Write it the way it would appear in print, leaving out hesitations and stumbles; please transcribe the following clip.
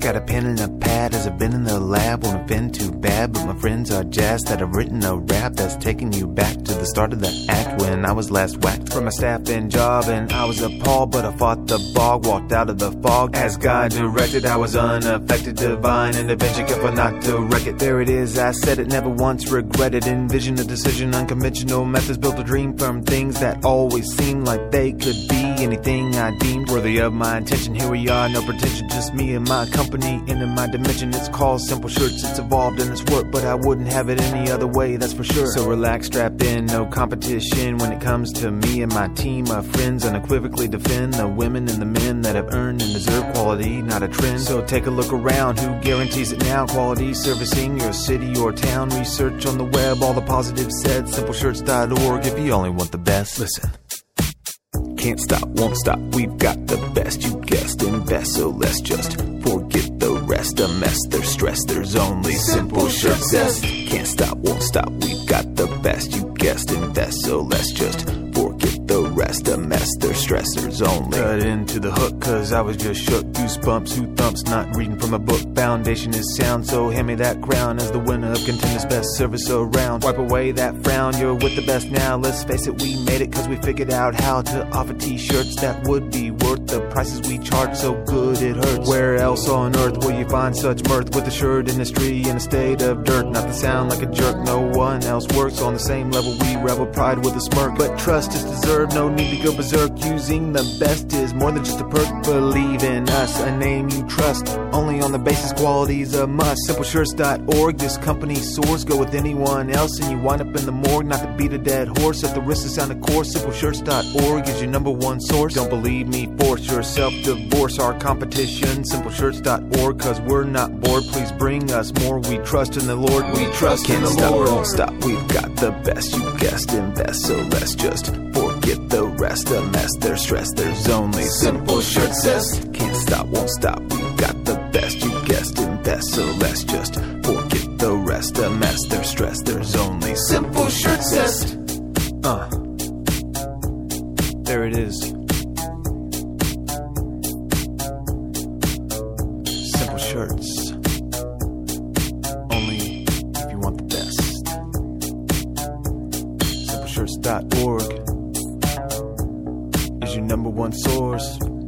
got a pen and a pad. Has it been in the lab? Won't offend too bad, but my friends are jazzed that I've written a rap that's taking you back to the start of the act, when I was last whacked from my staff and job, and I was appalled, but I fought the bog, walked out of the fog as God directed. I was unaffected, divine intervention, careful not to wreck it. There it is, I said it, never once regretted. Envision a decision, unconventional methods, built a dream from things that always seemed like they could be anything I deemed worthy of my intention. Here we are, no pretension, just me and my company in my dimension. It's called Simple Shirts, it's evolved and it's worked, but I wouldn't have it any other way, that's for sure. So relax, strap in, no competition when it comes to me and my team of friends. Unequivocally defend the women and the men that have earned and deserve quality, not a trend. So take a look around, who guarantees it now? Quality servicing your city or town. Research on the web, all the positives said. Simpleshirts.org if you only want the best. Listen. Can't stop, won't stop, we've got the best. You guessed, invest, so let's just forget the rest. A mess, there's stress, there's only Simple Shirts. Can't stop, won't stop, we've got the best. You guessed, invest, so let's just forget the rest. A mess, there's stress, there's only. Cut into the hook, cause I was just shook. Goosebumps, who thumps, not reading from a book. Foundation is sound, so hand me that crown as the winner of contenders, best service around. Wipe away that frown, you're with the best now. Let's face it, we made it cause we figured out how to offer t-shirts that would be worth the prices we charge. So good it hurts. Where else on earth will you find such mirth, with the shirt industry in a state of dirt? Not to sound like a jerk, no one else works on the same level. We revel, pride with a smirk, but trust is deserved, no need to go berserk. Using the best is more than just a perk. Believe in us, a name you trust, only on the basis quality's a must. Simpleshirts.org, this company soars. Go with anyone else and you wind up in the morgue. Not to beat a dead horse, at the risk of sounding coarse. Simpleshirts.org is your number one source. Don't believe me, force yourself, divorce our competition. Simpleshirts.org, cause we're not bored. Please bring us more, we trust in the Lord. We trust in the Lord. Won't stop, we've got the best. You guessed, invest, so let's just forget the rest. A mess, there's stress, there's only Simple Shirts. Can't stop, won't stop, we've got the best. You guessed, invest, so let's just forget the rest. A mess, there's stress, there's only Simple Shirts. There it is. Simple Shirts. Only if you want the best. Simpleshirts.org is your number one source.